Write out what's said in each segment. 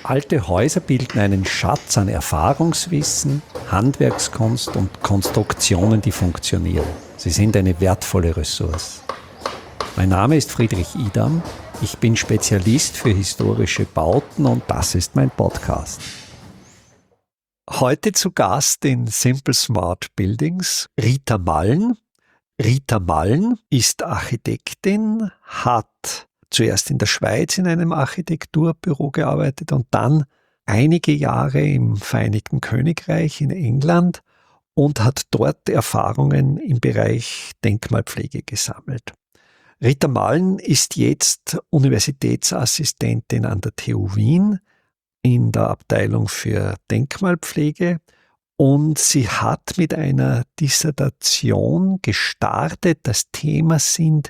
Alte Häuser bilden einen Schatz an Erfahrungswissen, Handwerkskunst und Konstruktionen, die funktionieren. Sie sind eine wertvolle Ressource. Mein Name ist Friedrich Idam. Ich bin Spezialist für historische Bauten und das ist mein Podcast. Heute zu Gast in Simple Smart Buildings Rita Mallen. Rita Mallen ist Architektin, hat zuerst in der Schweiz in einem Architekturbüro gearbeitet und dann einige Jahre im Vereinigten Königreich in England und hat dort Erfahrungen im Bereich Denkmalpflege gesammelt. Rita Mallen ist jetzt Universitätsassistentin an der TU Wien in der Abteilung für Denkmalpflege und sie hat mit einer Dissertation gestartet. Das Thema sind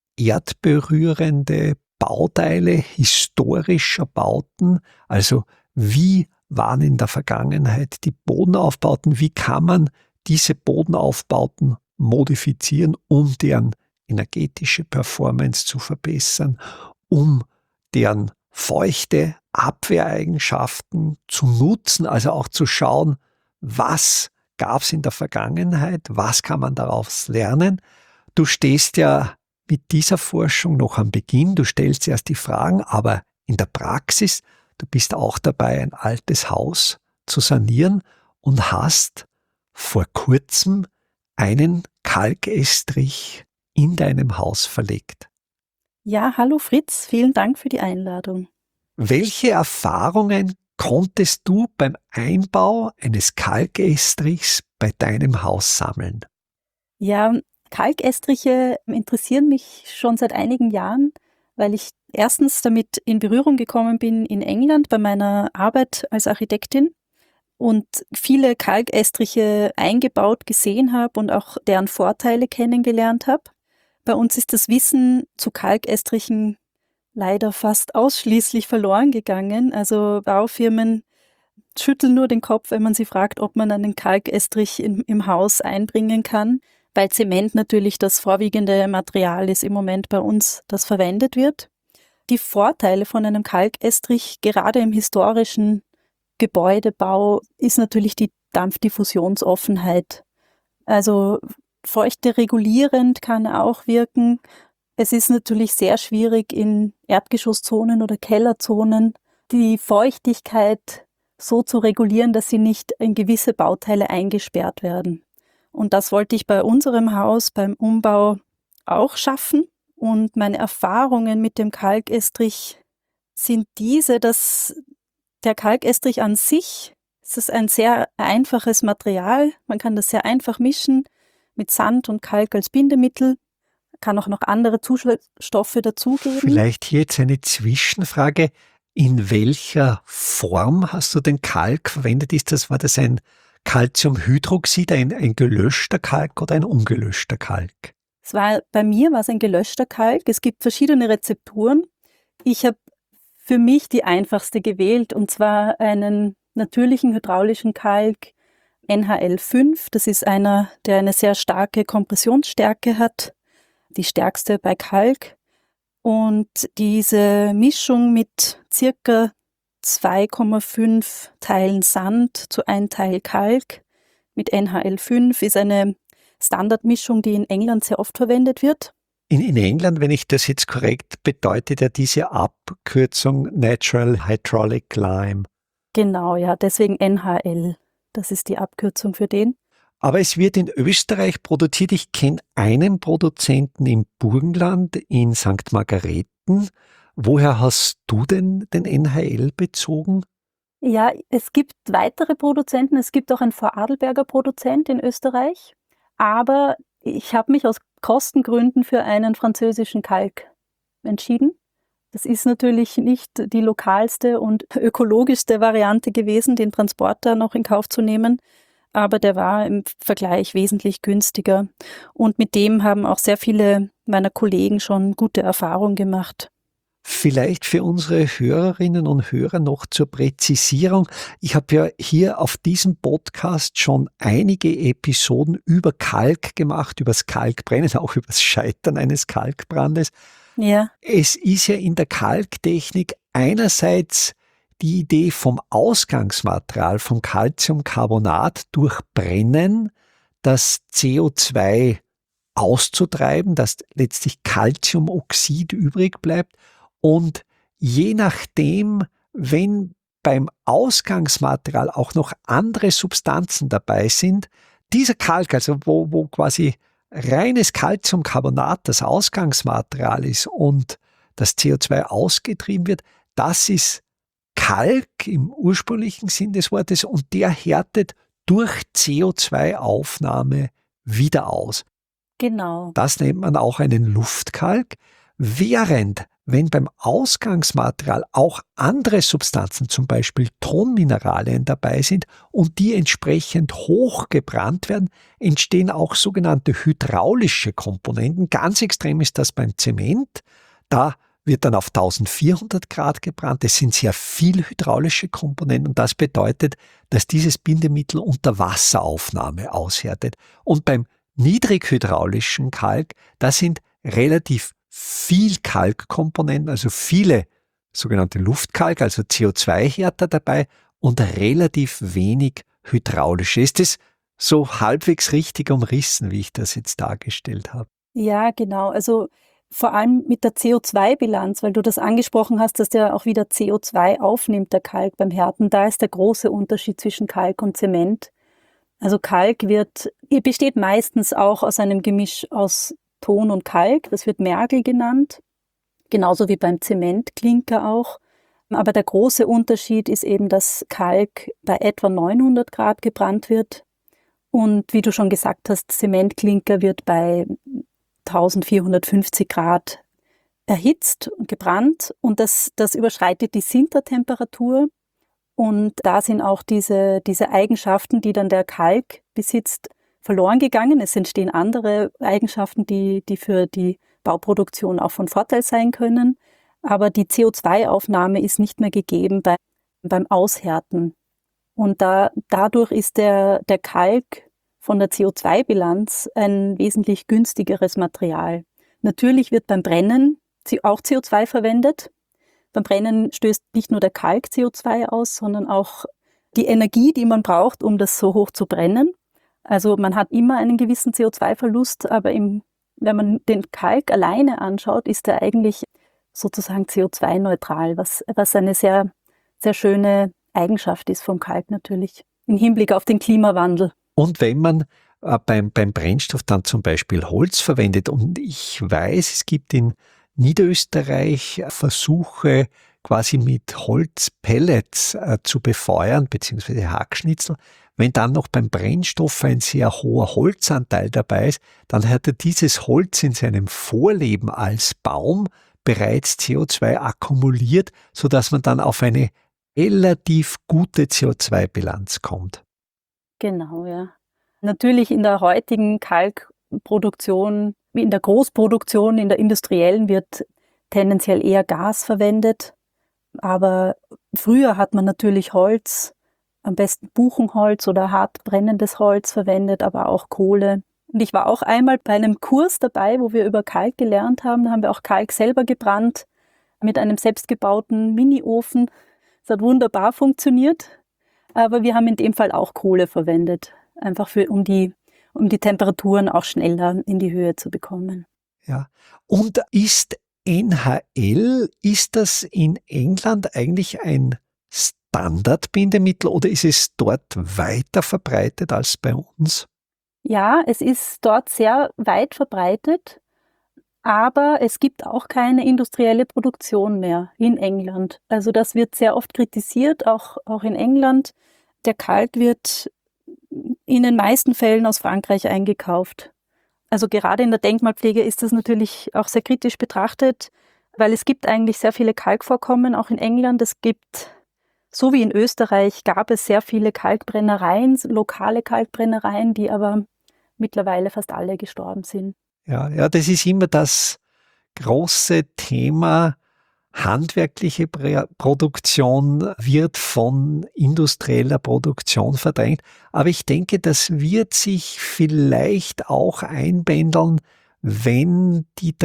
erdberührende Bauteile historischer Bauten, also wie waren in der Vergangenheit die Bodenaufbauten, wie kann man diese Bodenaufbauten modifizieren, um deren energetische Performance zu verbessern, um deren feuchte Abwehreigenschaften zu nutzen, also auch zu schauen, was gab es in der Vergangenheit, was kann man daraus lernen. Du stehst ja mit dieser Forschung noch am Beginn, du stellst erst die Fragen, aber in der Praxis, du bist auch dabei, ein altes Haus zu sanieren und hast vor kurzem einen Kalkestrich in deinem Haus verlegt. Ja, hallo Fritz, vielen Dank für die Einladung. Welche Erfahrungen konntest du beim Einbau eines Kalkestrichs bei deinem Haus sammeln? Ja, Kalkestriche interessieren mich schon seit einigen Jahren, weil ich erstens damit in Berührung gekommen bin in England bei meiner Arbeit als Architektin und viele Kalkestriche eingebaut gesehen habe und auch deren Vorteile kennengelernt habe. Bei uns ist das Wissen zu Kalkestrichen leider fast ausschließlich verloren gegangen. Also Baufirmen schütteln nur den Kopf, wenn man sie fragt, ob man einen Kalkestrich im Haus einbringen kann, weil Zement natürlich das vorwiegende Material ist im Moment bei uns, das verwendet wird. Die Vorteile von einem Kalkestrich, gerade im historischen Gebäudebau, ist natürlich die Dampfdiffusionsoffenheit. Also feuchte regulierend kann er auch wirken. Es ist natürlich sehr schwierig in Erdgeschosszonen oder Kellerzonen, die Feuchtigkeit so zu regulieren, dass sie nicht in gewisse Bauteile eingesperrt werden. Und das wollte ich bei unserem Haus beim Umbau auch schaffen. Und meine Erfahrungen mit dem Kalkestrich sind diese, dass der Kalkestrich an sich, es ist ein sehr einfaches Material. Man kann das sehr einfach mischen mit Sand und Kalk als Bindemittel. Kann auch noch andere Zusatzstoffe dazugeben. Vielleicht hier jetzt eine Zwischenfrage. In welcher Form hast du den Kalk verwendet? War das ein Calciumhydroxid, ein gelöschter Kalk oder ein ungelöschter Kalk? Bei mir war es ein gelöschter Kalk. Es gibt verschiedene Rezepturen. Ich habe für mich die einfachste gewählt, und zwar einen natürlichen hydraulischen Kalk NHL5. Das ist einer, der eine sehr starke Kompressionsstärke hat, die stärkste bei Kalk. Und diese Mischung mit circa 2,5 Teilen Sand zu 1 Teil Kalk mit NHL5 ist eine Standardmischung, die in England sehr oft verwendet wird. In England, wenn ich das jetzt korrekt, bedeutet ja diese Abkürzung Natural Hydraulic Lime. Genau, ja, deswegen NHL. Das ist die Abkürzung für den. Aber es wird in Österreich produziert. Ich kenne einen Produzenten im Burgenland in St. Margareten. Woher hast du denn den NHL bezogen? Ja, es gibt weitere Produzenten. Es gibt auch einen Vorarlberger Produzent in Österreich. Aber ich habe mich aus Kostengründen für einen französischen Kalk entschieden. Das ist natürlich nicht die lokalste und ökologischste Variante gewesen, den Transporter noch in Kauf zu nehmen. Aber der war im Vergleich wesentlich günstiger. Und mit dem haben auch sehr viele meiner Kollegen schon gute Erfahrungen gemacht. Vielleicht für unsere Hörerinnen und Hörer noch zur Präzisierung. Ich habe ja hier auf diesem Podcast schon einige Episoden über Kalk gemacht, über das Kalkbrennen, auch über das Scheitern eines Kalkbrandes. Ja. Es ist ja in der Kalktechnik einerseits die Idee vom Ausgangsmaterial, vom Calciumcarbonat durch Brennen das CO2 auszutreiben, dass letztlich Calciumoxid übrig bleibt und je nachdem, wenn beim Ausgangsmaterial auch noch andere Substanzen dabei sind, dieser Kalk, also wo quasi reines Calciumcarbonat das Ausgangsmaterial ist und das CO2 ausgetrieben wird, das ist Kalk im ursprünglichen Sinn des Wortes und der härtet durch CO2-Aufnahme wieder aus. Genau. Das nennt man auch einen Luftkalk, während wenn beim Ausgangsmaterial auch andere Substanzen, zum Beispiel Tonmineralien dabei sind und die entsprechend hoch gebrannt werden, entstehen auch sogenannte hydraulische Komponenten. Ganz extrem ist das beim Zement. Da wird dann auf 1400 Grad gebrannt. Es sind sehr viel hydraulische Komponenten und das bedeutet, dass dieses Bindemittel unter Wasseraufnahme aushärtet. Und beim niedrighydraulischen Kalk, da sind relativ viel Kalkkomponenten, also viele sogenannte Luftkalk, also CO2-Härter dabei und relativ wenig hydraulische. Ist das so halbwegs richtig umrissen, wie ich das jetzt dargestellt habe? Ja, genau. Also vor allem mit der CO2-Bilanz, weil du das angesprochen hast, dass der auch wieder CO2 aufnimmt, der Kalk beim Härten. Da ist der große Unterschied zwischen Kalk und Zement. Also Kalk besteht meistens auch aus einem Gemisch aus Ton und Kalk. Das wird Mergel genannt. Genauso wie beim Zementklinker auch. Aber der große Unterschied ist eben, dass Kalk bei etwa 900 Grad gebrannt wird. Und wie du schon gesagt hast, Zementklinker wird bei 1450 Grad erhitzt und gebrannt. Und das überschreitet die Sintertemperatur. Und da sind auch diese Eigenschaften, die dann der Kalk besitzt, verloren gegangen. Es entstehen andere Eigenschaften, die für die Bauproduktion auch von Vorteil sein können. Aber die CO2-Aufnahme ist nicht mehr gegeben beim Aushärten. Und dadurch ist der Kalk von der CO2-Bilanz ein wesentlich günstigeres Material. Natürlich wird beim Brennen auch CO2 verwendet. Beim Brennen stößt nicht nur der Kalk CO2 aus, sondern auch die Energie, die man braucht, um das so hoch zu brennen. Also man hat immer einen gewissen CO2-Verlust, aber wenn man den Kalk alleine anschaut, ist er eigentlich sozusagen CO2-neutral, was eine sehr, sehr schöne Eigenschaft ist vom Kalk natürlich, im Hinblick auf den Klimawandel. Und wenn man beim Brennstoff dann zum Beispiel Holz verwendet, und ich weiß, es gibt in Niederösterreich Versuche, quasi mit Holzpellets zu befeuern, beziehungsweise Hackschnitzel. Wenn dann noch beim Brennstoff ein sehr hoher Holzanteil dabei ist, dann hat er dieses Holz in seinem Vorleben als Baum bereits CO2 akkumuliert, sodass man dann auf eine relativ gute CO2-Bilanz kommt. Genau, ja. Natürlich in der heutigen Kalkproduktion, wie in der Großproduktion, in der industriellen, wird tendenziell eher Gas verwendet. Aber früher hat man natürlich Holz, am besten Buchenholz oder hart brennendes Holz verwendet, aber auch Kohle. Und ich war auch einmal bei einem Kurs dabei, wo wir über Kalk gelernt haben. Da haben wir auch Kalk selber gebrannt mit einem selbstgebauten Mini-Ofen. Es hat wunderbar funktioniert, aber wir haben in dem Fall auch Kohle verwendet, einfach um die Temperaturen auch schneller in die Höhe zu bekommen. Ja. Und ist NHL, ist das in England eigentlich ein Standardbindemittel oder ist es dort weiter verbreitet als bei uns? Ja, es ist dort sehr weit verbreitet, aber es gibt auch keine industrielle Produktion mehr in England. Also das wird sehr oft kritisiert, auch in England. Der Kalk wird in den meisten Fällen aus Frankreich eingekauft. Also gerade in der Denkmalpflege ist das natürlich auch sehr kritisch betrachtet, weil es gibt eigentlich sehr viele Kalkvorkommen, auch in England. Es gibt, so wie in Österreich, gab es sehr viele Kalkbrennereien, lokale Kalkbrennereien, die aber mittlerweile fast alle gestorben sind. Ja, das ist immer das große Thema. Handwerkliche Produktion wird von industrieller Produktion verdrängt. Aber ich denke, das wird sich vielleicht auch einpendeln, wenn die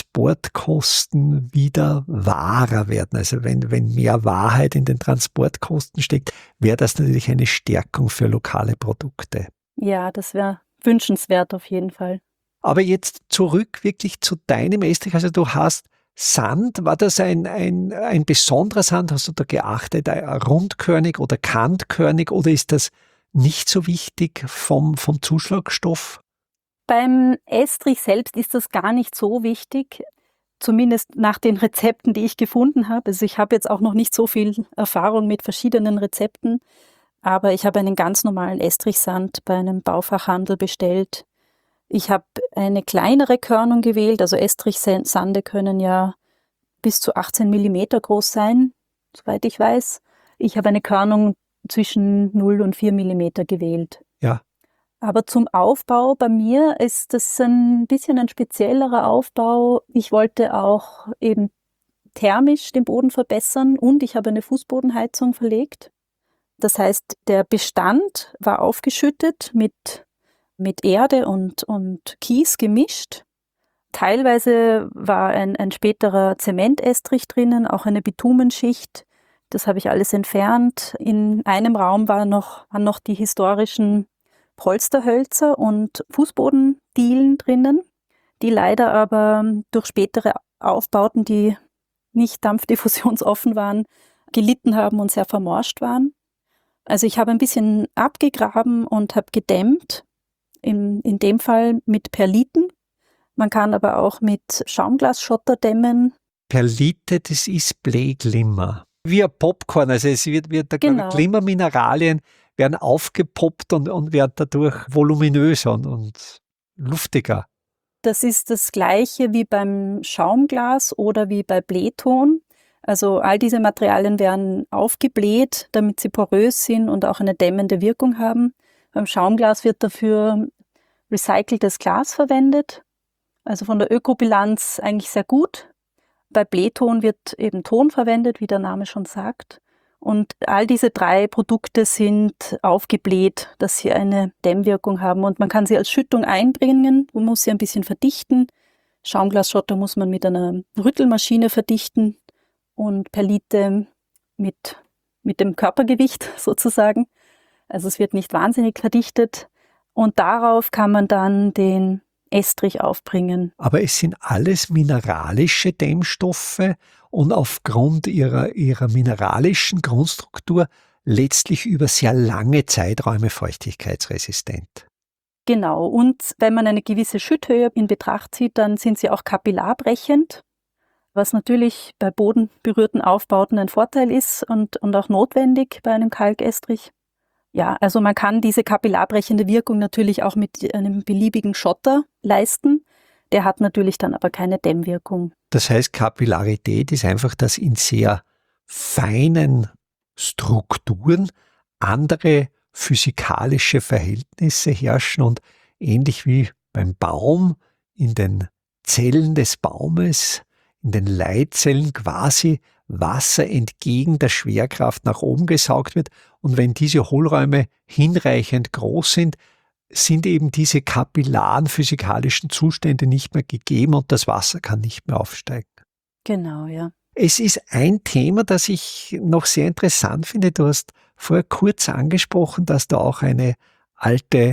Transportkosten wieder wahrer werden. Also wenn mehr Wahrheit in den Transportkosten steckt, wäre das natürlich eine Stärkung für lokale Produkte. Ja, das wäre wünschenswert auf jeden Fall. Aber jetzt zurück wirklich zu deinem Estrich. Also du hast Sand, war das ein besonderer Sand? Hast du da geachtet, rundkörnig oder kantkörnig, oder ist das nicht so wichtig vom Zuschlagstoff? Beim Estrich selbst ist das gar nicht so wichtig, zumindest nach den Rezepten, die ich gefunden habe. Also ich habe jetzt auch noch nicht so viel Erfahrung mit verschiedenen Rezepten, aber ich habe einen ganz normalen Estrichsand bei einem Baufachhandel bestellt. Ich habe eine kleinere Körnung gewählt, also Estrichsande können ja bis zu 18 Millimeter groß sein, soweit ich weiß. Ich habe eine Körnung zwischen 0 und 4 Millimeter gewählt. Ja. Aber zum Aufbau bei mir ist das ein bisschen ein speziellerer Aufbau. Ich wollte auch eben thermisch den Boden verbessern und ich habe eine Fußbodenheizung verlegt. Das heißt, der Bestand war aufgeschüttet mit Erde und Kies gemischt. Teilweise war ein späterer Zementestrich drinnen, auch eine Bitumenschicht. Das habe ich alles entfernt. In einem Raum waren noch die historischen Polsterhölzer und Fußbodendielen drinnen, die leider aber durch spätere Aufbauten, die nicht dampfdiffusionsoffen waren, gelitten haben und sehr vermorscht waren. Also ich habe ein bisschen abgegraben und habe gedämmt, in dem Fall mit Perliten. Man kann aber auch mit Schaumglasschotter dämmen. Perlite, das ist Bleiglimmer. Wie ein Popcorn, also es wird da Genau. Glimmermineralien werden aufgepoppt und werden dadurch voluminöser und luftiger. Das ist das Gleiche wie beim Schaumglas oder wie bei Blähton. Also all diese Materialien werden aufgebläht, damit sie porös sind und auch eine dämmende Wirkung haben. Beim Schaumglas wird dafür recyceltes Glas verwendet, also von der Ökobilanz eigentlich sehr gut. Bei Blähton wird eben Ton verwendet, wie der Name schon sagt. Und all diese 3 Produkte sind aufgebläht, dass sie eine Dämmwirkung haben. Und man kann sie als Schüttung einbringen, man muss sie ein bisschen verdichten. Schaumglasschotter muss man mit einer Rüttelmaschine verdichten und Perlite mit dem Körpergewicht sozusagen. Also es wird nicht wahnsinnig verdichtet. Und darauf kann man dann den Estrich aufbringen. Aber es sind alles mineralische Dämmstoffe und aufgrund ihrer mineralischen Grundstruktur letztlich über sehr lange Zeiträume feuchtigkeitsresistent. Genau, und wenn man eine gewisse Schütthöhe in Betracht zieht, dann sind sie auch kapillarbrechend, was natürlich bei bodenberührten Aufbauten ein Vorteil ist und auch notwendig bei einem Kalkestrich. Ja, also man kann diese kapillarbrechende Wirkung natürlich auch mit einem beliebigen Schotter leisten. Der hat natürlich dann aber keine Dämmwirkung. Das heißt, Kapillarität ist einfach, dass in sehr feinen Strukturen andere physikalische Verhältnisse herrschen und ähnlich wie beim Baum in den Zellen des Baumes, in den Leitzellen quasi Wasser entgegen der Schwerkraft nach oben gesaugt wird. Und wenn diese Hohlräume hinreichend groß sind, sind eben diese kapillaren physikalischen Zustände nicht mehr gegeben und das Wasser kann nicht mehr aufsteigen. Genau, ja. Es ist ein Thema, das ich noch sehr interessant finde. Du hast vorher kurz angesprochen, dass du auch eine alte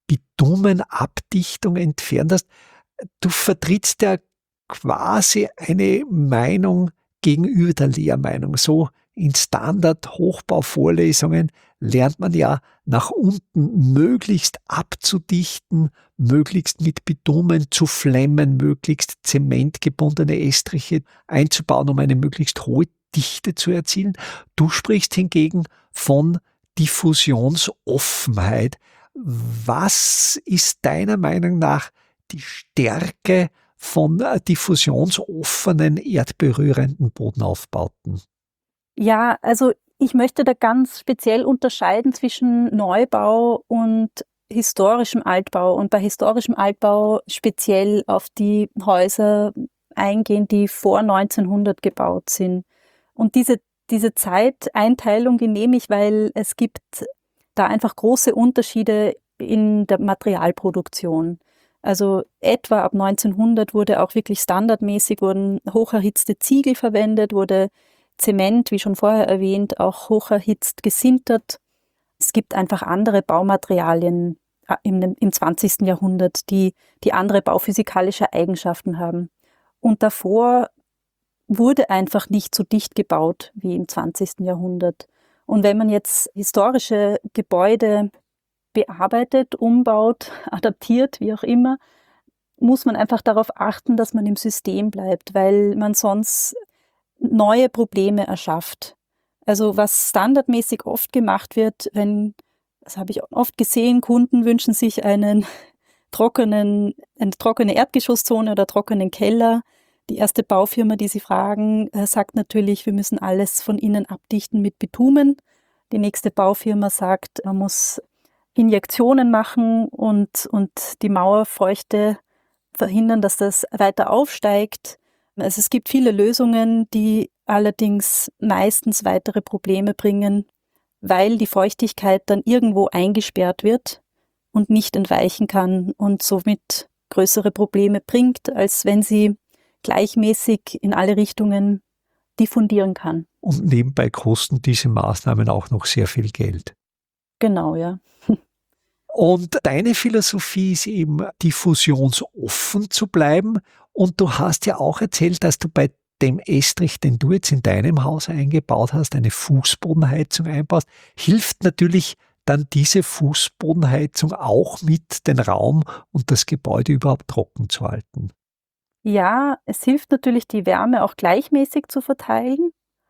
Bitumenabdichtung entfernt hast. Du vertrittst ja quasi eine Meinung gegenüber der Lehrmeinung. So in Standard-Hochbauvorlesungen lernt man ja nach unten möglichst abzudichten, möglichst mit Bitumen zu flemmen, möglichst zementgebundene Estriche einzubauen, um eine möglichst hohe Dichte zu erzielen. Du sprichst hingegen von Diffusionsoffenheit. Was ist deiner Meinung nach die Stärke von diffusionsoffenen, erdberührenden Bodenaufbauten? Ja, also ich möchte da ganz speziell unterscheiden zwischen Neubau und historischem Altbau und bei historischem Altbau speziell auf die Häuser eingehen, die vor 1900 gebaut sind. Und diese Zeiteinteilung, die nehme ich, weil es gibt da einfach große Unterschiede in der Materialproduktion. Also etwa ab 1900 wurde auch wirklich standardmäßig, wurden hocherhitzte Ziegel verwendet, wurde Zement, wie schon vorher erwähnt, auch hocherhitzt gesintert. Es gibt einfach andere Baumaterialien im 20. Jahrhundert, die andere bauphysikalische Eigenschaften haben. Und davor wurde einfach nicht so dicht gebaut wie im 20. Jahrhundert. Und wenn man jetzt historische Gebäude bearbeitet, umbaut, adaptiert, wie auch immer, muss man einfach darauf achten, dass man im System bleibt, weil man sonst neue Probleme erschafft. Also was standardmäßig oft gemacht wird, das habe ich oft gesehen, Kunden wünschen sich eine trockene Erdgeschosszone oder trockenen Keller. Die erste Baufirma, die sie fragen, sagt natürlich, wir müssen alles von innen abdichten mit Bitumen. Die nächste Baufirma sagt, man muss Injektionen machen und die Mauerfeuchte verhindern, dass das weiter aufsteigt. Also es gibt viele Lösungen, die allerdings meistens weitere Probleme bringen, weil die Feuchtigkeit dann irgendwo eingesperrt wird und nicht entweichen kann und somit größere Probleme bringt, als wenn sie gleichmäßig in alle Richtungen diffundieren kann. Und nebenbei kosten diese Maßnahmen auch noch sehr viel Geld. Genau, ja. Und deine Philosophie ist eben, diffusionsoffen zu bleiben. Und du hast ja auch erzählt, dass du bei dem Estrich, den du jetzt in deinem Haus eingebaut hast, eine Fußbodenheizung einbaust. Hilft natürlich dann diese Fußbodenheizung auch mit, den Raum und das Gebäude überhaupt trocken zu halten? Ja, es hilft natürlich, die Wärme auch gleichmäßig zu verteilen.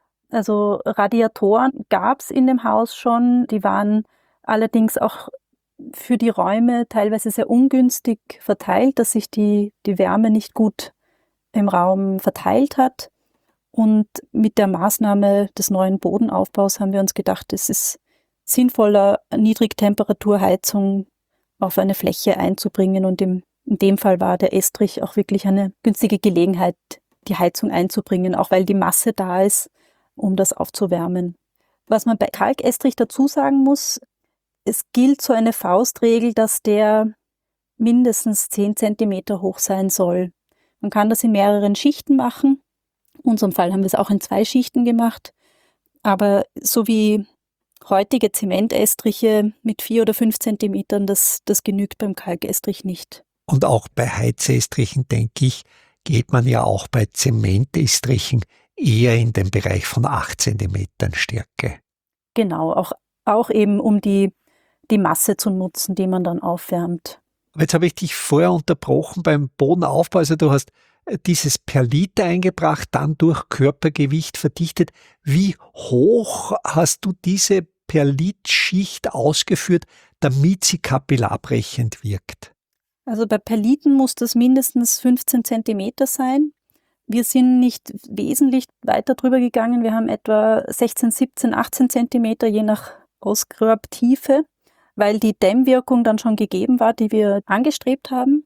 Also Radiatoren gab es in dem Haus schon, die waren allerdings auch für die Räume teilweise sehr ungünstig verteilt, dass sich die Wärme nicht gut im Raum verteilt hat. Und mit der Maßnahme des neuen Bodenaufbaus haben wir uns gedacht, es ist sinnvoller, Niedrigtemperaturheizung auf eine Fläche einzubringen. Und in dem Fall war der Estrich auch wirklich eine günstige Gelegenheit, die Heizung einzubringen, auch weil die Masse da ist, um das aufzuwärmen. Was man bei Kalkestrich dazu sagen muss, es gilt so eine Faustregel, dass der mindestens 10 Zentimeter hoch sein soll. Man kann das in mehreren Schichten machen. In unserem Fall haben wir es auch in 2 Schichten gemacht. Aber so wie heutige Zementestriche mit 4 oder 5 Zentimetern, das genügt beim Kalkestrich nicht. Und auch bei Heizestrichen, denke ich, geht man ja auch bei Zementestrichen eher in den Bereich von 8 Zentimetern Stärke. Genau, auch eben um die Masse zu nutzen, die man dann aufwärmt. Jetzt habe ich dich vorher unterbrochen beim Bodenaufbau. Also du hast dieses Perlit eingebracht, dann durch Körpergewicht verdichtet. Wie hoch hast du diese Perlitschicht ausgeführt, damit sie kapillarbrechend wirkt? Also bei Perliten muss das mindestens 15 Zentimeter sein. Wir sind nicht wesentlich weiter drüber gegangen. Wir haben etwa 16, 17, 18 Zentimeter, je nach Ausgrabtiefe, weil die Dämmwirkung dann schon gegeben war, die wir angestrebt haben.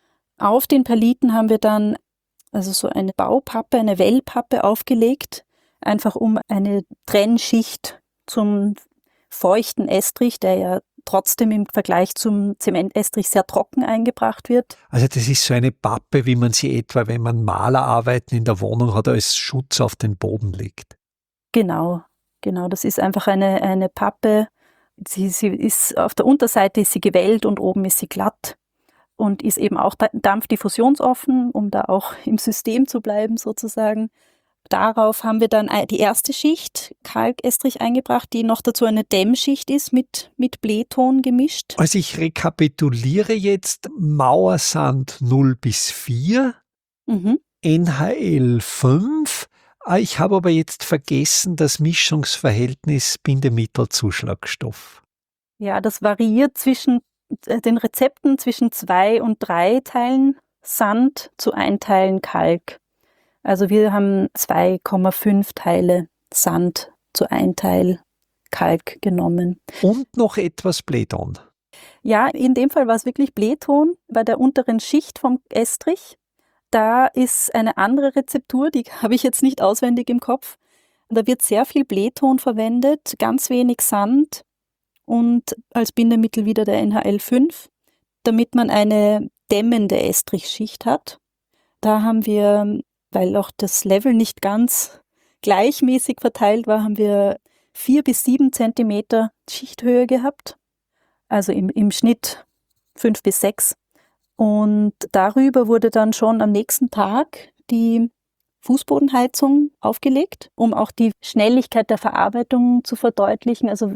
Auf den Perliten haben wir dann also so eine Baupappe, eine Wellpappe aufgelegt, einfach um eine Trennschicht zum feuchten Estrich, der ja trotzdem im Vergleich zum Zementestrich sehr trocken eingebracht wird. Also das ist so eine Pappe, wie man sie etwa, wenn man Malerarbeiten in der Wohnung hat, als Schutz auf den Boden legt. Genau. Das ist einfach eine Pappe. Sie ist auf der Unterseite ist sie gewellt und oben ist sie glatt und ist eben auch dampfdiffusionsoffen, um da auch im System zu bleiben sozusagen. Darauf haben wir dann die erste Schicht Kalkestrich eingebracht, die noch dazu eine Dämmschicht ist mit Blähton gemischt. Also ich rekapituliere jetzt: Mauersand 0 bis 4, NHL 5. Ich habe aber jetzt vergessen das Mischungsverhältnis Bindemittel-Zuschlagstoff. Ja, das variiert zwischen den Rezepten zwischen 2 und 3 Teilen Sand zu 1 Teilen Kalk. Also wir haben 2,5 Teile Sand zu 1 Teil Kalk genommen. Und noch etwas Blähton. Ja, in dem Fall war es wirklich Blähton bei der unteren Schicht vom Estrich. Da ist eine andere Rezeptur, die habe ich jetzt nicht auswendig im Kopf. Da wird sehr viel Blähton verwendet, ganz wenig Sand und als Bindemittel wieder der NHL 5, damit man eine dämmende Estrichschicht hat. Da haben wir, weil auch das Level nicht ganz gleichmäßig verteilt war, haben wir 4 bis 7 Zentimeter Schichthöhe gehabt. Also im Schnitt 5 bis 6. Und darüber wurde dann schon am nächsten Tag die Fußbodenheizung aufgelegt, um auch die Schnelligkeit der Verarbeitung zu verdeutlichen. Also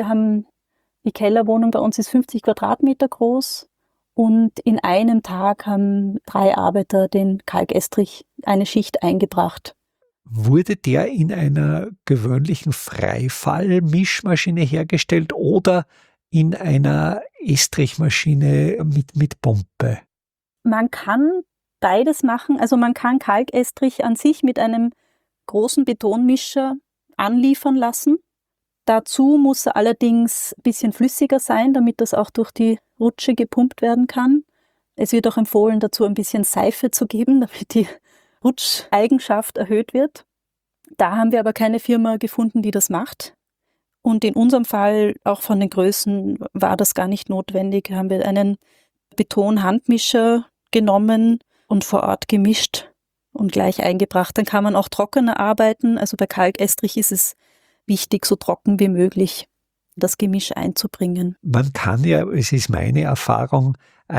die Kellerwohnung bei uns ist 50 Quadratmeter groß und in einem Tag haben 3 Arbeiter den Kalkestrich eine Schicht eingebracht. Wurde der in einer gewöhnlichen Freifall-Mischmaschine hergestellt oder in einer Estrichmaschine mit Pumpe? Man kann beides machen. Also man kann Kalkestrich an sich mit einem großen Betonmischer anliefern lassen. Dazu muss er allerdings ein bisschen flüssiger sein, damit das auch durch die Rutsche gepumpt werden kann. Es wird auch empfohlen, dazu ein bisschen Seife zu geben, damit die Rutscheigenschaft erhöht wird. Da haben wir aber keine Firma gefunden, die das macht. Und in unserem Fall, auch von den Größen, war das gar nicht notwendig. Haben wir einen Betonhandmischer genommen und vor Ort gemischt und gleich eingebracht. Dann kann man auch trockener arbeiten. Also bei Kalkestrich ist es wichtig, so trocken wie möglich das Gemisch einzubringen. Man kann ja, es ist meine Erfahrung,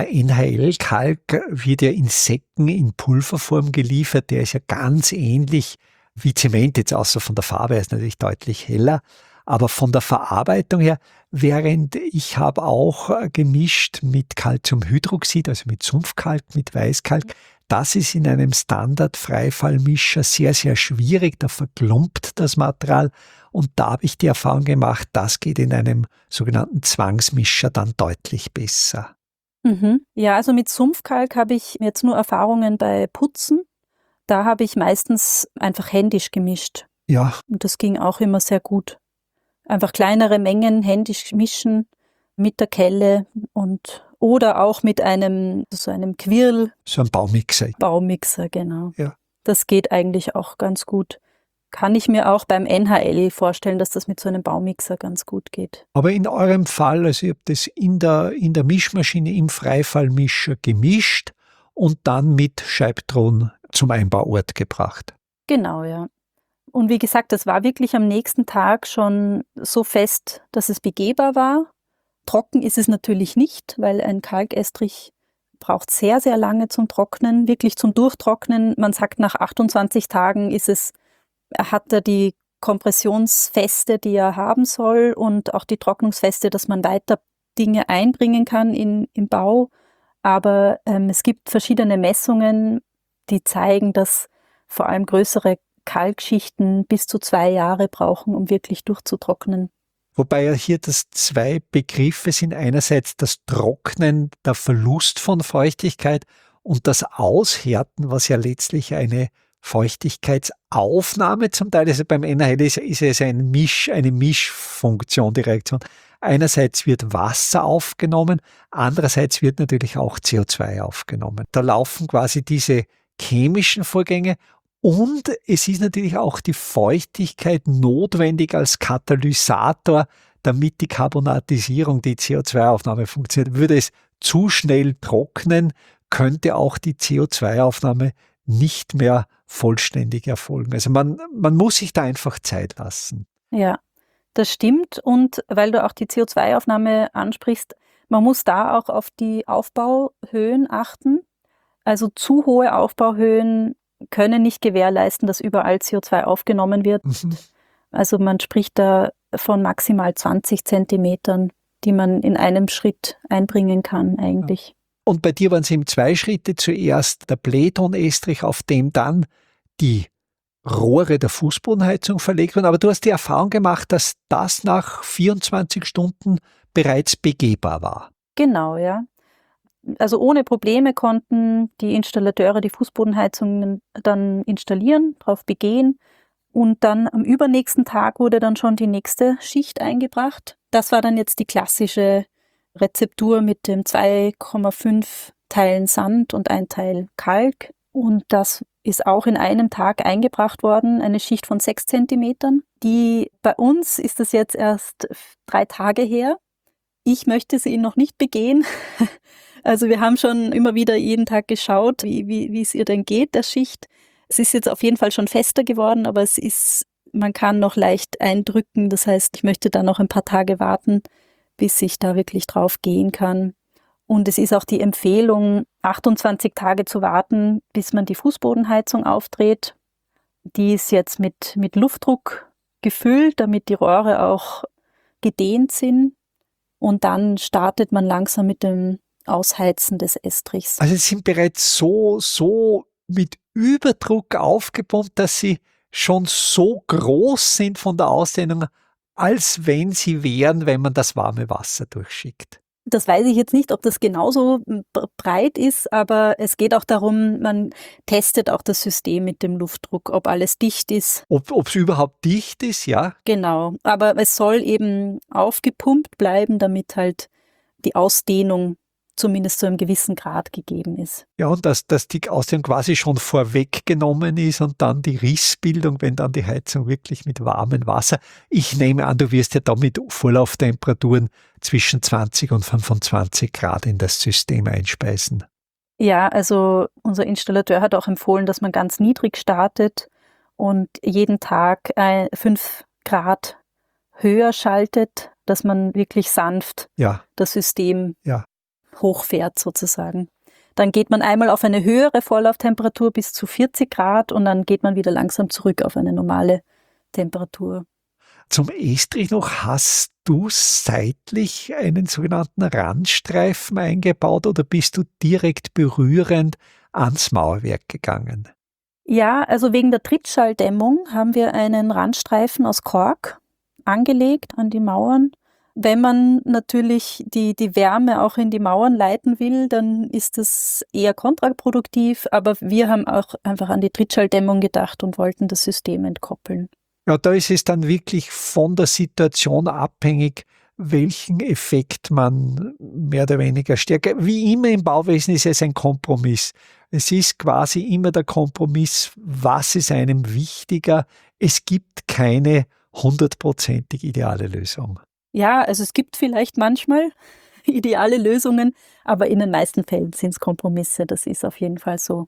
NHL-Kalk wird ja in Säcken in Pulverform geliefert. Der ist ja ganz ähnlich wie Zement, jetzt außer von der Farbe, er ist natürlich deutlich heller. Aber von der Verarbeitung her, während ich habe auch gemischt mit Calciumhydroxid, also mit Sumpfkalk, mit Weißkalk, das ist in einem Standard-Freifallmischer sehr, sehr schwierig, da verklumpt das Material und da habe ich die Erfahrung gemacht, das geht in einem sogenannten Zwangsmischer dann deutlich besser. Ja, also mit Sumpfkalk habe ich jetzt nur Erfahrungen bei Putzen. Da habe ich meistens einfach händisch gemischt. Ja. Und das ging auch immer sehr gut. Einfach kleinere Mengen händisch mischen mit der Kelle oder auch mit einem Quirl. So ein Baumixer. Baumixer, genau. Ja. Das geht eigentlich auch ganz gut. Kann ich mir auch beim NHL vorstellen, dass das mit so einem Baumixer ganz gut geht. Aber in eurem Fall, also ihr habt das in der Mischmaschine im Freifallmischer gemischt und dann mit Scheibtron zum Einbauort gebracht. Genau, ja. Und wie gesagt, das war wirklich am nächsten Tag schon so fest, dass es begehbar war. Trocken ist es natürlich nicht, weil ein Kalkestrich braucht sehr, sehr lange zum Trocknen, wirklich zum Durchtrocknen. Man sagt, nach 28 Tagen hat er die Kompressionsfeste, die er haben soll und auch die Trocknungsfeste, dass man weiter Dinge einbringen kann im Bau. Aber es gibt verschiedene Messungen, die zeigen, dass vor allem größere Kalkschichten bis zu 2 Jahre brauchen, um wirklich durchzutrocknen. Wobei ja hier das 2 Begriffe sind. Einerseits das Trocknen, der Verlust von Feuchtigkeit und das Aushärten, was ja letztlich eine Feuchtigkeitsaufnahme zum Teil, also beim NHL ist es eine Mischfunktion, die Reaktion. Einerseits wird Wasser aufgenommen, andererseits wird natürlich auch CO2 aufgenommen. Da laufen quasi diese chemischen Vorgänge und es ist natürlich auch die Feuchtigkeit notwendig als Katalysator, damit die Carbonatisierung, die CO2-Aufnahme funktioniert. Würde es zu schnell trocknen, könnte auch die CO2-Aufnahme nicht mehr vollständig erfolgen. Also man muss sich da einfach Zeit lassen. Ja, das stimmt. Und weil du auch die CO2-Aufnahme ansprichst, man muss da auch auf die Aufbauhöhen achten. Also zu hohe Aufbauhöhen können nicht gewährleisten, dass überall CO2 aufgenommen wird. Also man spricht da von maximal 20 Zentimetern, die man in einem Schritt einbringen kann eigentlich. Und bei dir waren es eben 2 Schritte. Zuerst der Bleetonestrich, auf dem dann die Rohre der Fußbodenheizung verlegt wurden. Aber du hast die Erfahrung gemacht, dass das nach 24 Stunden bereits begehbar war. Genau, ja. Also ohne Probleme konnten die Installateure die Fußbodenheizungen dann installieren, drauf begehen. Und dann am übernächsten Tag wurde dann schon die nächste Schicht eingebracht. Das war dann jetzt die klassische Rezeptur mit dem 2,5 Teilen Sand und 1 Teil Kalk. Und das ist auch in einem Tag eingebracht worden, eine Schicht von 6 Zentimetern. Bei uns ist das jetzt erst 3 Tage her. Ich möchte sie noch nicht begehen, Also wir haben schon immer wieder jeden Tag geschaut, wie es ihr denn geht, der Schicht. Es ist jetzt auf jeden Fall schon fester geworden, aber man kann noch leicht eindrücken. Das heißt, ich möchte da noch ein paar Tage warten, bis ich da wirklich drauf gehen kann. Und es ist auch die Empfehlung, 28 Tage zu warten, bis man die Fußbodenheizung aufdreht. Die ist jetzt mit Luftdruck gefüllt, damit die Rohre auch gedehnt sind. Und dann startet man langsam mit dem Ausheizen des Estrichs. Also sie sind bereits so mit Überdruck aufgepumpt, dass sie schon so groß sind von der Ausdehnung, als wenn sie wären, wenn man das warme Wasser durchschickt. Das weiß ich jetzt nicht, ob das genauso breit ist, aber es geht auch darum, man testet auch das System mit dem Luftdruck, ob alles dicht ist. Ob es überhaupt dicht ist, ja. Genau, aber es soll eben aufgepumpt bleiben, damit halt die Ausdehnung zumindest zu einem gewissen Grad gegeben ist. Ja, und dass die Ausdehnung quasi schon vorweggenommen ist und dann die Rissbildung, wenn dann die Heizung wirklich mit warmem Wasser. Ich nehme an, du wirst ja da mit Vorlauftemperaturen zwischen 20 und 25 Grad in das System einspeisen. Ja, also unser Installateur hat auch empfohlen, dass man ganz niedrig startet und jeden Tag 5 Grad höher schaltet, dass man wirklich sanft das System hochfährt sozusagen. Dann geht man einmal auf eine höhere Vorlauftemperatur bis zu 40 Grad und dann geht man wieder langsam zurück auf eine normale Temperatur. Zum Estrich noch, hast du seitlich einen sogenannten Randstreifen eingebaut oder bist du direkt berührend ans Mauerwerk gegangen? Ja, also wegen der Trittschalldämmung haben wir einen Randstreifen aus Kork angelegt an die Mauern. Wenn man natürlich die Wärme auch in die Mauern leiten will, dann ist das eher kontraproduktiv, aber wir haben auch einfach an die Trittschalldämmung gedacht und wollten das System entkoppeln. Ja, da ist es dann wirklich von der Situation abhängig, welchen Effekt man mehr oder weniger stärker. Wie immer im Bauwesen ist es ein Kompromiss. Es ist quasi immer der Kompromiss, was ist einem wichtiger. Es gibt keine 100%ig ideale Lösung. Ja, also es gibt vielleicht manchmal ideale Lösungen, aber in den meisten Fällen sind es Kompromisse, das ist auf jeden Fall so.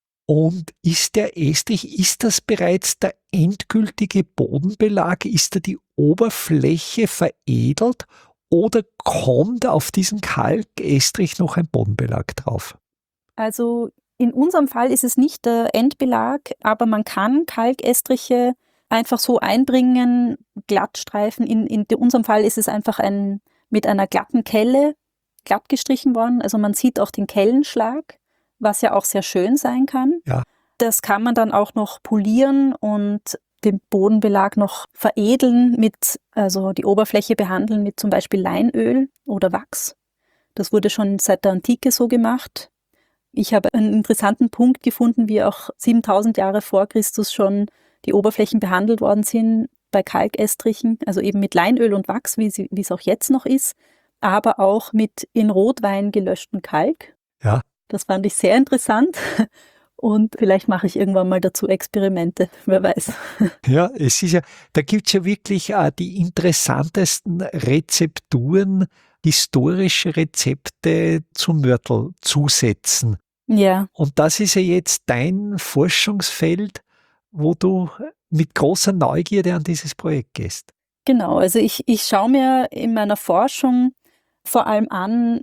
Und ist der Estrich, ist das bereits der endgültige Bodenbelag? Ist da die Oberfläche veredelt oder kommt auf diesen Kalkestrich noch ein Bodenbelag drauf? Also in unserem Fall ist es nicht der Endbelag, aber man kann Kalkestriche einfach so einbringen, Glattstreifen. In unserem Fall ist es einfach mit einer glatten Kelle glatt gestrichen worden. Also man sieht auch den Kellenschlag, was ja auch sehr schön sein kann. Ja. Das kann man dann auch noch polieren und den Bodenbelag noch veredeln also die Oberfläche behandeln mit zum Beispiel Leinöl oder Wachs. Das wurde schon seit der Antike so gemacht. Ich habe einen interessanten Punkt gefunden, wie auch 7000 Jahre vor Christus schon die Oberflächen behandelt worden sind bei Kalkestrichen, also eben mit Leinöl und Wachs, wie es auch jetzt noch ist, aber auch mit in Rotwein gelöschtem Kalk. Ja. Das fand ich sehr interessant und vielleicht mache ich irgendwann mal dazu Experimente, wer weiß. Ja, da gibt es ja wirklich die interessantesten Rezepturen, historische Rezepte zum Mörtel zusetzen. Ja. Und das ist ja jetzt dein Forschungsfeld, wo du mit großer Neugierde an dieses Projekt gehst. Genau, also ich schaue mir in meiner Forschung vor allem an,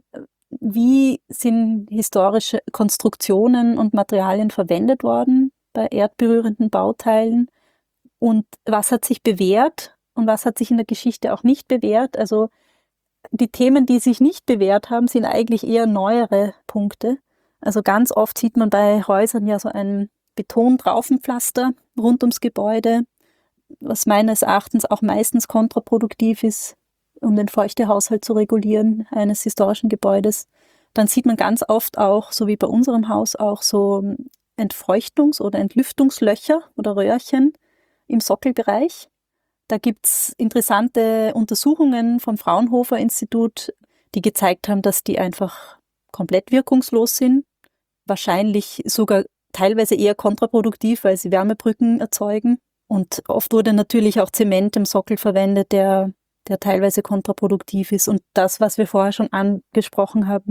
wie sind historische Konstruktionen und Materialien verwendet worden bei erdberührenden Bauteilen und was hat sich bewährt und was hat sich in der Geschichte auch nicht bewährt. Also die Themen, die sich nicht bewährt haben, sind eigentlich eher neuere Punkte. Also ganz oft sieht man bei Häusern ja so ein Betontraufenpflaster rund ums Gebäude, was meines Erachtens auch meistens kontraproduktiv ist, um den Feuchtehaushalt zu regulieren eines historischen Gebäudes. Dann sieht man ganz oft auch, so wie bei unserem Haus auch, so Entfeuchtungs- oder Entlüftungslöcher oder Röhrchen im Sockelbereich. Da gibt es interessante Untersuchungen vom Fraunhofer-Institut, die gezeigt haben, dass die einfach komplett wirkungslos sind. Wahrscheinlich sogar teilweise eher kontraproduktiv, weil sie Wärmebrücken erzeugen. Und oft wurde natürlich auch Zement im Sockel verwendet, der teilweise kontraproduktiv ist. Und das, was wir vorher schon angesprochen haben,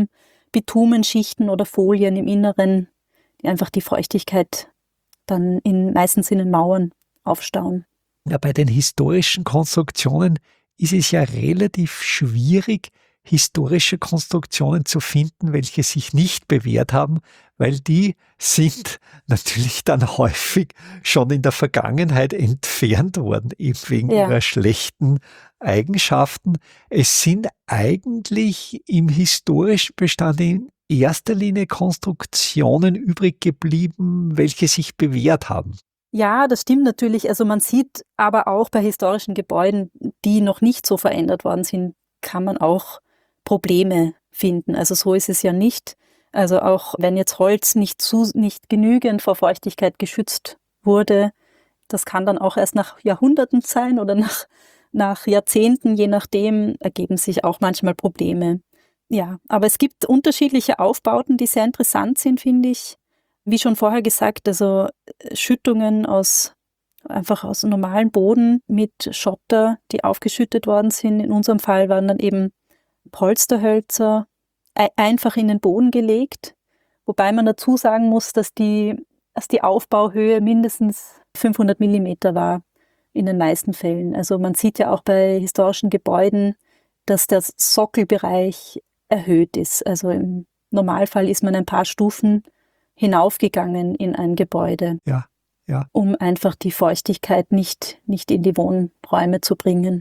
Bitumenschichten oder Folien im Inneren, die einfach die Feuchtigkeit dann meistens in den Mauern aufstauen. Ja, bei den historischen Konstruktionen ist es ja relativ schwierig, historische Konstruktionen zu finden, welche sich nicht bewährt haben, weil die sind natürlich dann häufig schon in der Vergangenheit entfernt worden, eben wegen ihrer schlechten Eigenschaften. Es sind eigentlich im historischen Bestand in erster Linie Konstruktionen übrig geblieben, welche sich bewährt haben. Ja, das stimmt natürlich. Also man sieht aber auch bei historischen Gebäuden, die noch nicht so verändert worden sind, kann man auch Probleme finden. Also so ist es ja nicht. Also auch wenn jetzt Holz nicht genügend vor Feuchtigkeit geschützt wurde, das kann dann auch erst nach Jahrhunderten sein oder nach Jahrzehnten, je nachdem, ergeben sich auch manchmal Probleme. Ja, aber es gibt unterschiedliche Aufbauten, die sehr interessant sind, finde ich. Wie schon vorher gesagt, also Schüttungen einfach aus normalem Boden mit Schotter, die aufgeschüttet worden sind. In unserem Fall waren dann eben Polsterhölzer einfach in den Boden gelegt, wobei man dazu sagen muss, dass die Aufbauhöhe mindestens 500 Millimeter war in den meisten Fällen. Also man sieht ja auch bei historischen Gebäuden, dass der Sockelbereich erhöht ist. Also im Normalfall ist man ein paar Stufen hinaufgegangen in ein Gebäude, um einfach die Feuchtigkeit nicht in die Wohnräume zu bringen.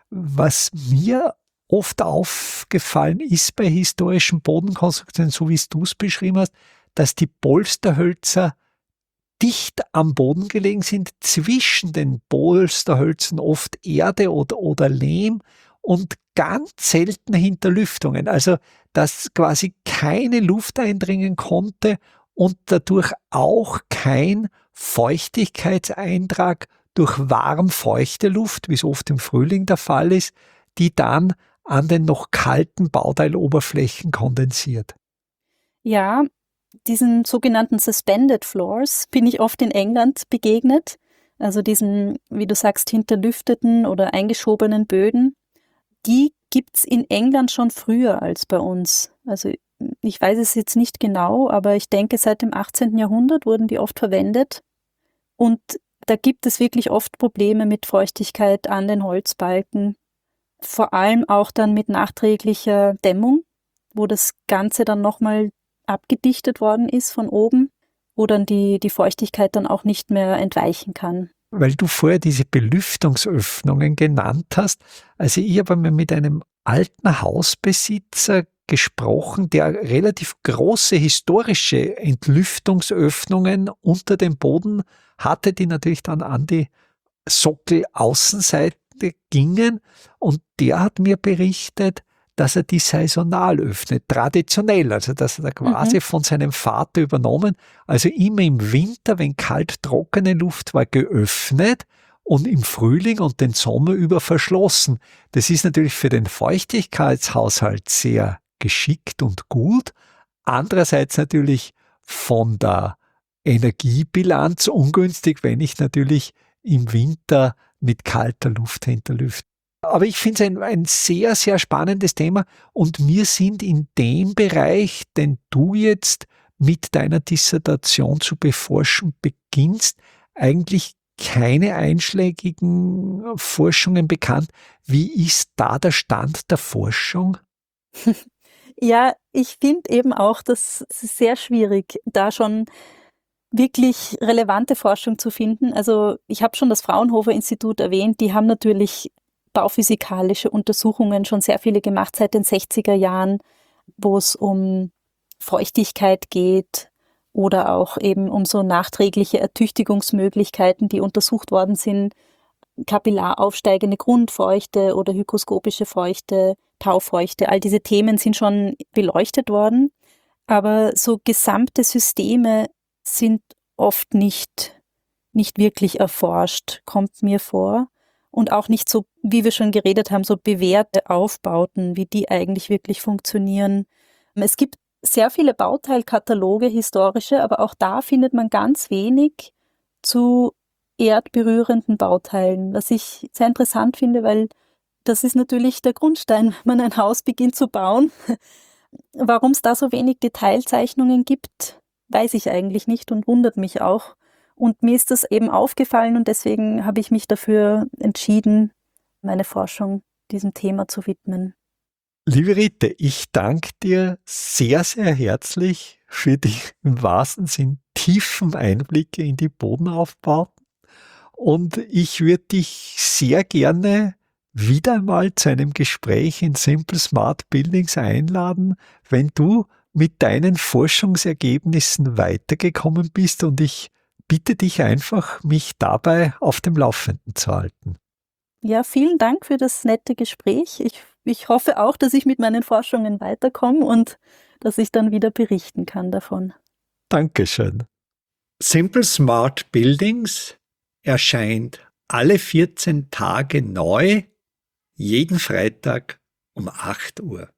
Was mir oft aufgefallen ist bei historischen Bodenkonstruktionen, so wie du es beschrieben hast, dass die Polsterhölzer dicht am Boden gelegen sind, zwischen den Polsterhölzern oft Erde oder Lehm und ganz selten Hinterlüftungen. Also, dass quasi keine Luft eindringen konnte und dadurch auch kein Feuchtigkeitseintrag durch warm-feuchte Luft, wie es oft im Frühling der Fall ist, die dann an den noch kalten Bauteiloberflächen kondensiert. Ja, diesen sogenannten Suspended Floors bin ich oft in England begegnet. Also diesen, wie du sagst, hinterlüfteten oder eingeschobenen Böden. Die gibt's in England schon früher als bei uns. Also ich weiß es jetzt nicht genau, aber ich denke, seit dem 18. Jahrhundert wurden die oft verwendet. Und da gibt es wirklich oft Probleme mit Feuchtigkeit an den Holzbalken. Vor allem auch dann mit nachträglicher Dämmung, wo das Ganze dann nochmal abgedichtet worden ist von oben, wo dann die Feuchtigkeit dann auch nicht mehr entweichen kann. Weil du vorher diese Belüftungsöffnungen genannt hast. Also ich habe mal mit einem alten Hausbesitzer gesprochen, der relativ große historische Entlüftungsöffnungen unter dem Boden hatte, die natürlich dann an die Sockelaußenseite gingen. Und der hat mir berichtet, dass er die saisonal öffnet, traditionell, also dass er da quasi von seinem Vater übernommen, also immer im Winter, wenn kalt trockene Luft war, geöffnet und im Frühling und den Sommer über verschlossen. Das ist natürlich für den Feuchtigkeitshaushalt sehr geschickt und gut, andererseits natürlich von der Energiebilanz ungünstig, wenn ich natürlich im Winter mit kalter Luft hinterlüfte. Aber ich finde es ein sehr, sehr spannendes Thema und wir sind in dem Bereich, den du jetzt mit deiner Dissertation zu beforschen beginnst, eigentlich keine einschlägigen Forschungen bekannt. Wie ist da der Stand der Forschung? Ja, ich finde eben auch, das ist sehr schwierig, da schon wirklich relevante Forschung zu finden. Also ich habe schon das Fraunhofer-Institut erwähnt, die haben natürlich bauphysikalische Untersuchungen schon sehr viele gemacht seit den 60er Jahren, wo es um Feuchtigkeit geht oder auch eben um so nachträgliche Ertüchtigungsmöglichkeiten, die untersucht worden sind, kapillar aufsteigende Grundfeuchte oder hygroskopische Feuchte, Taufeuchte, all diese Themen sind schon beleuchtet worden, aber so gesamte Systeme sind oft nicht wirklich erforscht, kommt mir vor. Und auch nicht so, wie wir schon geredet haben, so bewährte Aufbauten, wie die eigentlich wirklich funktionieren. Es gibt sehr viele Bauteilkataloge, historische, aber auch da findet man ganz wenig zu erdberührenden Bauteilen, was ich sehr interessant finde, weil das ist natürlich der Grundstein, wenn man ein Haus beginnt zu bauen. Warum es da so wenig Detailzeichnungen gibt, weiß ich eigentlich nicht und wundert mich auch. Und mir ist das eben aufgefallen und deswegen habe ich mich dafür entschieden, meine Forschung diesem Thema zu widmen. Liebe Rite, ich danke dir sehr, sehr herzlich für die im wahrsten Sinn tiefen Einblicke in die Bodenaufbauten. Und ich würde dich sehr gerne wieder einmal zu einem Gespräch in Simple Smart Buildings einladen, wenn du mit deinen Forschungsergebnissen weitergekommen bist, und ich bitte dich einfach, mich dabei auf dem Laufenden zu halten. Ja, vielen Dank für das nette Gespräch. Ich hoffe auch, dass ich mit meinen Forschungen weiterkomme und dass ich dann wieder berichten kann davon. Dankeschön. Simple Smart Buildings erscheint alle 14 Tage neu, jeden Freitag um 8 Uhr.